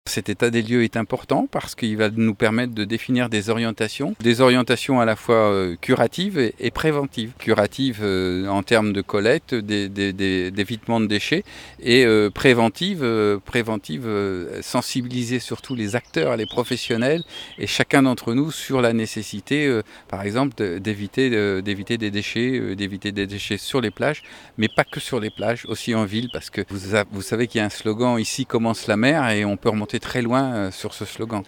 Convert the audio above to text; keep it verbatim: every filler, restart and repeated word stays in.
Cet état des lieux est important parce qu'il va nous permettre de définir des orientations, des orientations à la fois euh, curatives et, et préventives. Curatives euh, en termes de collecte, des, des, des, d'évitement de déchets et euh, préventives, euh, préventives euh, sensibiliser surtout les acteurs, les professionnels et chacun d'entre nous sur la nécessité, euh, par exemple, de, d'éviter, de, d'éviter des déchets, euh, d'éviter des déchets sur les plages, mais pas que sur les plages, aussi en ville, parce que vous, a, vous savez qu'il y a un slogan « Ici commence la mer » et on peut remonter très loin euh, sur ce slogan.